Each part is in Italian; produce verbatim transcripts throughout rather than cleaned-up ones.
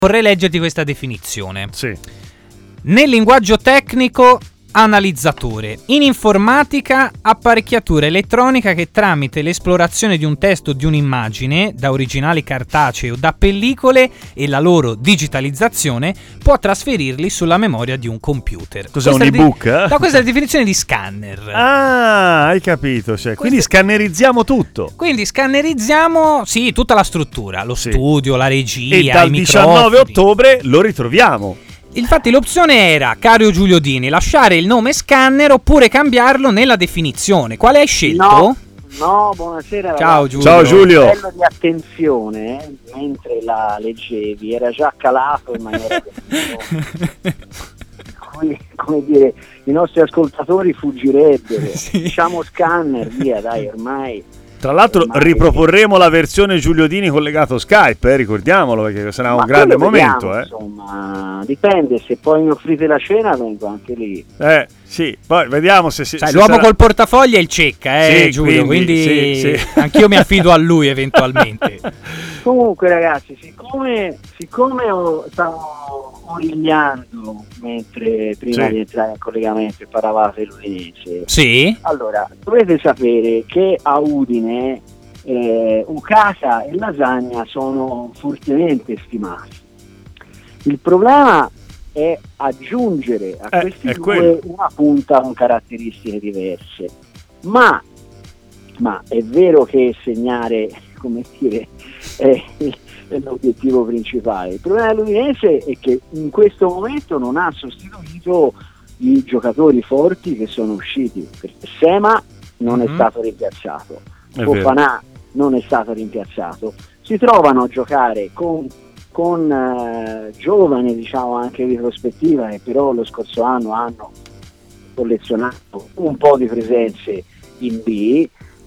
Vorrei leggerti questa definizione. Sì. Nel linguaggio tecnico, analizzatore. In informatica, apparecchiatura elettronica che tramite l'esplorazione di un testo o di un'immagine, da originali cartacei o da pellicole, e la loro digitalizzazione, può trasferirli sulla memoria di un computer. Cos'è, questa un ebook? Di- da questa è la definizione di scanner. Ah, hai capito. Cioè, quindi Questo- scannerizziamo tutto. Quindi scannerizziamo, sì, tutta la struttura, lo Sì. studio, la regia, E dal i diciannove microfoni. ottobre lo ritroviamo. Infatti l'opzione era, caro Giulio Dini, lasciare il nome scanner oppure cambiarlo nella definizione. Quale hai scelto? No, no, buonasera. Ciao ragazzi. Giulio. Ciao Giulio. Il livello di attenzione, eh, mentre la leggevi, era già calato in maniera che, come, come dire, i nostri ascoltatori fuggirebbero. Sì. Diciamo scanner, via, dai, ormai. Tra l'altro ormai- riproporremo la versione Giulio Dini collegato Skype, eh, ricordiamolo, perché sarà un Ma grande quello momento. vediamo, eh. Insomma, dipende, se poi mi offrite la cena vengo anche lì. Eh, sì, poi vediamo se si... Sai, se l'uomo sarà- col portafoglio è il cecca, eh, Sì, Giulio, quindi, quindi, sì, sì. anch'io mi affido a lui eventualmente. Comunque ragazzi, siccome, siccome ho, stavo origliando mentre prima Sì. di entrare in collegamento e parlavate l'Udinese, Sì? allora dovete sapere che a Udine eh, Ucasa e Lasagna sono fortemente stimati. Il problema è aggiungere a Eh, questi è due quello. una punta con caratteristiche diverse, ma, ma è vero che segnare, come dire, è, è l'obiettivo principale. Il problema dell'Udinese è che in questo momento non ha sostituito i giocatori forti che sono usciti, perché Sema non Mhm. è stato rimpiazzato, È Fofana non è stato rimpiazzato, si trovano a giocare con, con eh, giovani, diciamo anche di prospettiva, che però lo scorso anno hanno collezionato un po' di presenze in B,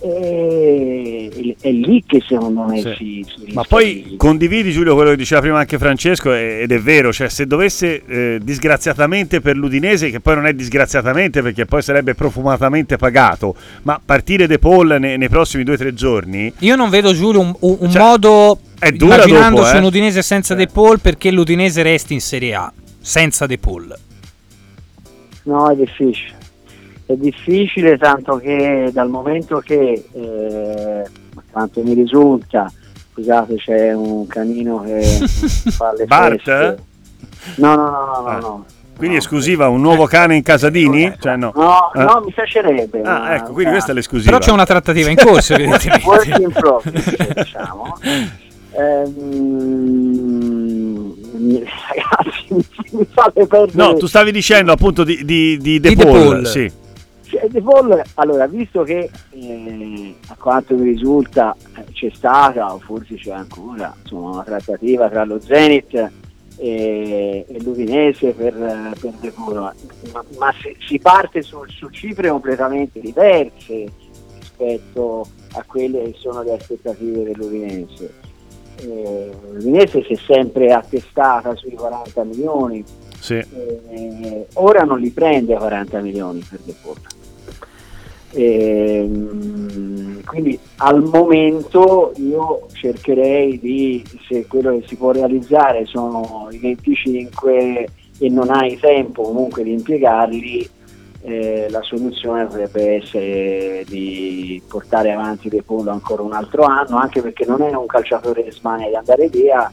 e è lì che secondo me Sì. si, si rischia Ma poi di- condividi, Giulio, quello che diceva prima anche Francesco, e- ed è vero, cioè se dovesse eh, disgraziatamente per l'Udinese, che poi non è disgraziatamente perché poi sarebbe profumatamente pagato, ma partire De Paul ne- nei prossimi due o tre giorni, Io non vedo, Giulio, un, un- un Cioè, modo, è dura immaginandosi dopo, eh. un Udinese senza Eh. De Paul, perché l'Udinese resti in Serie A senza De Paul. No, è difficile. È difficile, tanto che dal momento che, eh, a quanto mi risulta, scusate, c'è un canino che fa le Bart? feste. No, no, no, no, no, Ah. no. quindi No. esclusiva un nuovo cane in casa Dini? Cioè no. No, Eh. no, mi piacerebbe. Ah, ma- ecco, quindi ma- questa è l'esclusiva. Però c'è una trattativa in corso, evidentemente. work in progress, diciamo. Ehm, ragazzi, mi, mi fate perdere. No, tu stavi dicendo appunto di, di, di De Di De Paul, Paul. sì. Cioè, De Paul, allora, visto che eh, a quanto mi risulta eh, c'è stata, o forse c'è ancora, insomma, una trattativa tra lo Zenit e, e l'Udinese per, eh, per De Paul, ma, ma si, si parte su, su cifre completamente diverse rispetto a quelle che sono le aspettative dell'Udinese. Eh, L'Udinese si è sempre attestata sui quaranta milioni, Sì. eh, ora non li prende a quaranta milioni per De Paul. Ehm, quindi al momento io cercherei di, se quello che si può realizzare sono i venticinque e non hai tempo comunque di impiegarli, eh, la soluzione potrebbe essere di portare avanti De Paul ancora un altro anno, anche perché non è un calciatore che smania di andare via,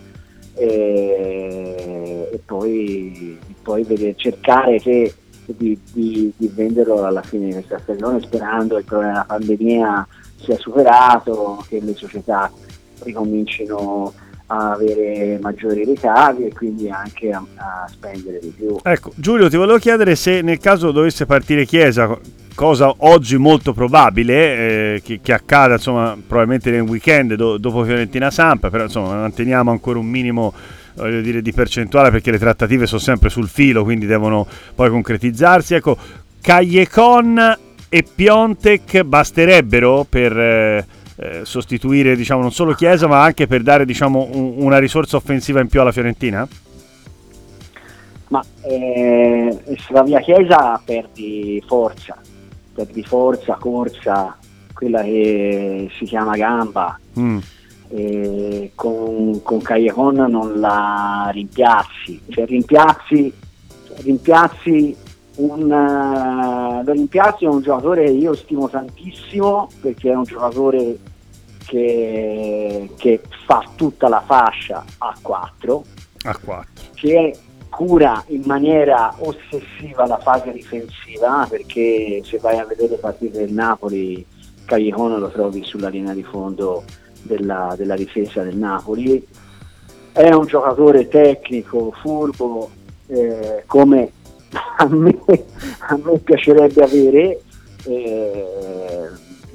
eh, e poi, poi vedere, cercare che Di, di, di venderlo alla fine di questa stagione, sperando che il problema della pandemia sia superato, che le società ricomincino a avere maggiori ricavi e quindi anche a, a spendere di più. Ecco, Giulio, ti volevo chiedere se nel caso dovesse partire Chiesa, cosa oggi molto probabile, eh, che, che accada insomma probabilmente nel weekend do, dopo Fiorentina Samp, però insomma manteniamo ancora un minimo, voglio dire, di percentuale, perché le trattative sono sempre sul filo, quindi devono poi concretizzarsi. Ecco, Callecon e Piontek basterebbero per eh, eh, sostituire, diciamo, non solo Chiesa, ma anche per dare, diciamo, un, una risorsa offensiva in più alla Fiorentina? Ma eh, se va via Chiesa perdi forza, perdi forza, corsa, quella che si chiama gamba. Mm. e con, con Callejon non la rimpiazzi, cioè rimpiazzi, rimpiazzi un, uh, lo rimpiazzi è un giocatore che io stimo tantissimo, perché è un giocatore che, che fa tutta la fascia a quattro, a quattro, che cura in maniera ossessiva la fase difensiva, perché se vai a vedere le partite del Napoli, Callejon lo trovi sulla linea di fondo della, della difesa del Napoli. È un giocatore tecnico, furbo, eh, come a me, a me piacerebbe avere. Eh,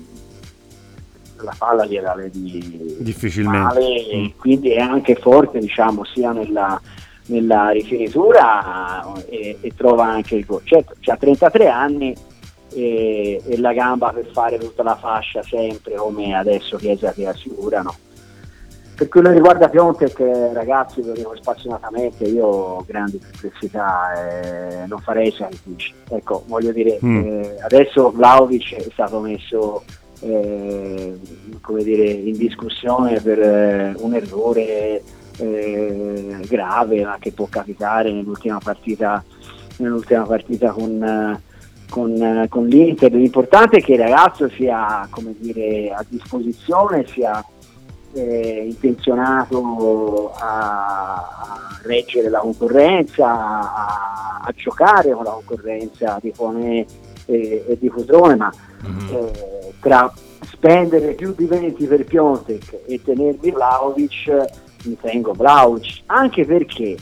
la palla gliela vedi difficilmente male, mm. quindi è anche forte, diciamo, sia nella, nella rifinitura e, e trova anche il gol. Certo, c'ha trentatré anni e, e la gamba per fare tutta la fascia sempre, come adesso Chiesa che assicurano. Per quello che riguarda Piontek, ragazzi, lo dico spassionatamente, io ho grandi perplessità e non farei sacrifici. Ecco, voglio dire, mm. eh, adesso Vlahovic è stato messo eh, come dire, in discussione per eh, un errore eh, grave, ma che può capitare nell'ultima partita, nell'ultima partita con, con, con l'Inter. L'importante è che il ragazzo sia, come dire, a disposizione, sia Eh, intenzionato a, a reggere la concorrenza, a, a giocare con la concorrenza di Foné e, e di Cutrone, ma mm-hmm. eh, tra spendere più di venti per Piontek e tenermi Vlahovic, mi tengo Vlahovic, anche perché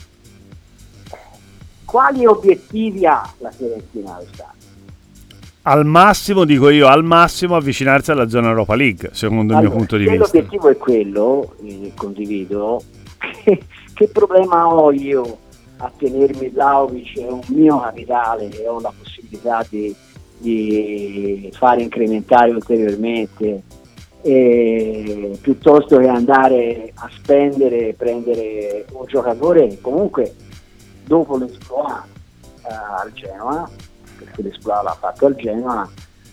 quali obiettivi ha la Fiorentina quest'anno? Al massimo, dico io, al massimo avvicinarsi alla zona Europa League, secondo allora, il mio punto di vista. L'obiettivo è quello, eh, condivido, che, che problema ho io a tenermi Vlahovic, è un mio capitale e ho la possibilità di, di fare incrementare ulteriormente, e, piuttosto che andare a spendere e prendere un giocatore comunque dopo l'esploit eh, al Genoa, perché l'esploit l'ha fatto al Genoa,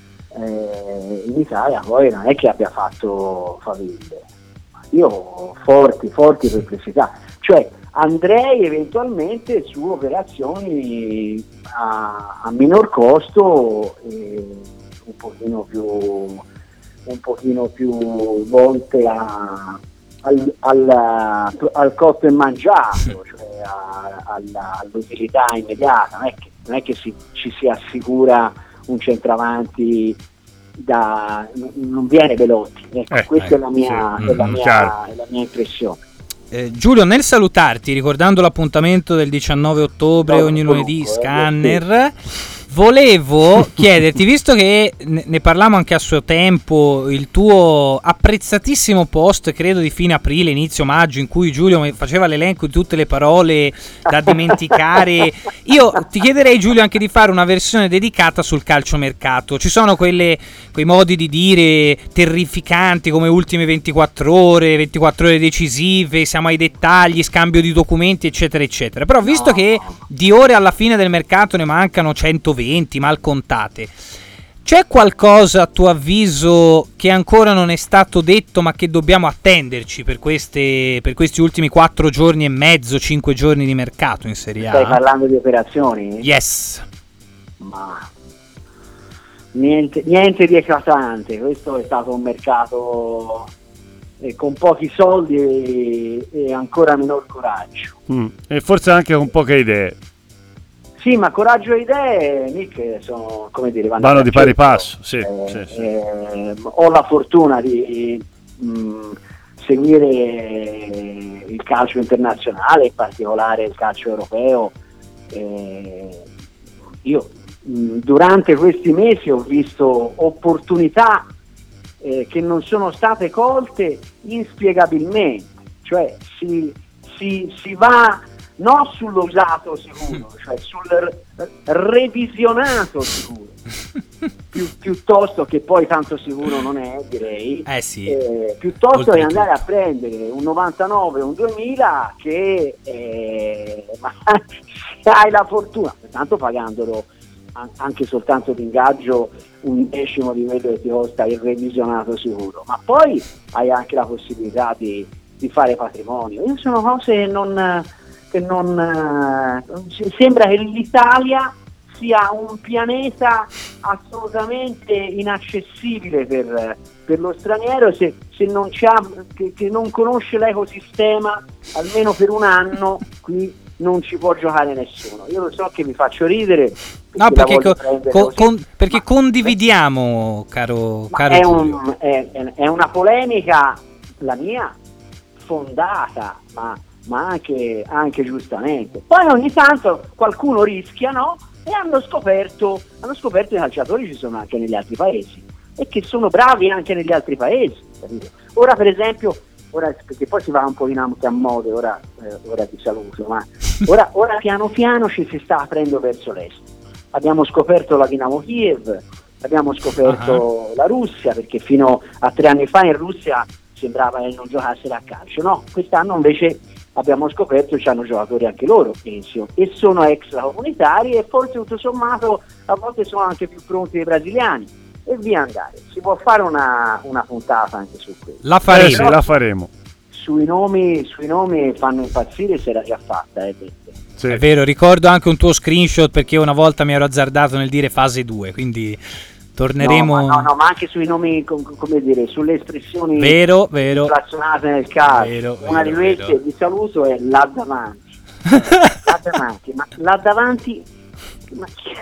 eh, in Italia poi non è che abbia fatto faville. Io ho forti, forti perplessità, cioè andrei eventualmente su operazioni a, a minor costo e un pochino più un pochino più volte a, al, al, al cotto e mangiato, cioè a, alla, all'utilità immediata. Non è che non è che si, ci si assicura un centravanti da non viene Belotti, ecco, eh, questa eh, è la mia, sì. è, la mia è la mia impressione. Eh, Giulio, nel salutarti, ricordando l'appuntamento del diciannove ottobre, no, ogni lunedì, lungo, Scanner, eh, volevo chiederti, visto che ne parlavamo anche a suo tempo, il tuo apprezzatissimo post, credo di fine aprile, inizio maggio, in cui Giulio faceva l'elenco di tutte le parole da dimenticare, io ti chiederei, Giulio, anche di fare una versione dedicata sul calciomercato. Ci sono quelle, quei modi di dire terrificanti come ultime ventiquattro ore, ventiquattro ore decisive, siamo ai dettagli, scambio di documenti, eccetera eccetera, però visto no. che di ore alla fine del mercato ne mancano centoventi mal contate, c'è qualcosa a tuo avviso che ancora non è stato detto ma che dobbiamo attenderci per queste per questi ultimi quattro giorni e mezzo, cinque giorni di mercato in Serie A? Stai parlando di operazioni? Yes. Ma niente, niente di eclatante, questo è stato un mercato eh, con pochi soldi e, e ancora minor coraggio. Mm. E forse anche con poche idee. Sì, ma coraggio e idee, Nick, sono, come dire, vanno, vanno di pari passo. Sì, eh, sì, sì. Eh, ho la fortuna di mh, seguire il calcio internazionale, in particolare il calcio europeo. Eh, io mh, durante questi mesi ho visto opportunità eh, che non sono state colte inspiegabilmente, cioè si, si, si va non sull'usato sicuro, cioè sul re- revisionato sicuro, Pi- piuttosto che poi tanto sicuro non è, direi, eh sì. eh, piuttosto che andare a prendere un novantanove o un duemila che eh, ma se hai la fortuna, tanto pagandolo anche soltanto l'ingaggio un decimo di quello che ti costa il revisionato sicuro, ma poi hai anche la possibilità di, di fare patrimonio. Io sono cose che non, che non sembra che l'Italia sia un pianeta assolutamente inaccessibile per, per lo straniero se, se non c'ha, che, che non conosce l'ecosistema almeno per un anno. Qui non ci può giocare nessuno. Io lo so che vi faccio ridere, perché no, perché, co- co- con, perché ma, condividiamo, caro, caro è, un, è, è una polemica, la mia, fondata, ma, ma anche, anche giustamente. Poi ogni tanto qualcuno rischia, no? E hanno scoperto, hanno scoperto che i calciatori ci sono anche negli altri paesi e che sono bravi anche negli altri paesi, capito? Ora per esempio, ora, perché poi si va un po' in anche a mode, ora, eh, ora ti saluto, ma ora, ora piano piano ci si sta aprendo verso l'est. Abbiamo scoperto la Dinamo Kiev, abbiamo scoperto uh-huh. la Russia, perché fino a tre anni fa in Russia sembrava che non giocassero a calcio, no? Quest'anno invece abbiamo scoperto che hanno giocatori anche loro e sono extracomunitari e forse tutto sommato a volte sono anche più pronti dei brasiliani e via andare. Si può fare una, una puntata anche su questo. La faremo, eh sì, la faremo. Sui nomi, sui nomi fanno impazzire, se era già fatta, eh, sì. È vero, ricordo anche un tuo screenshot perché una volta mi ero azzardato nel dire fase due, quindi torneremo. No, ma, no, no, ma anche sui nomi, com- come dire, sulle espressioni vero, vero, inflazionate nel caso. Vero, Una vero, di queste, vero. vi saluto, è là davanti. là davanti, ma là davanti, ma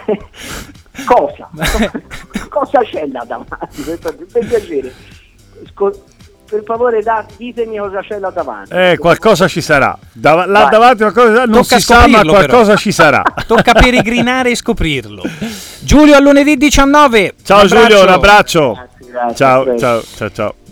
cosa? Cosa c'è là davanti? Per, per piacere, Sco- per favore, da, ditemi cosa c'è là davanti. Eh, qualcosa ci sarà. Da- là Vai. davanti qualcosa non Tocca si sa, ma qualcosa però. ci sarà. Tocca peregrinare e scoprirlo. Giulio, a lunedì diciannove. Ciao un Giulio, un abbraccio. Grazie, grazie, ciao, ciao, ciao, ciao.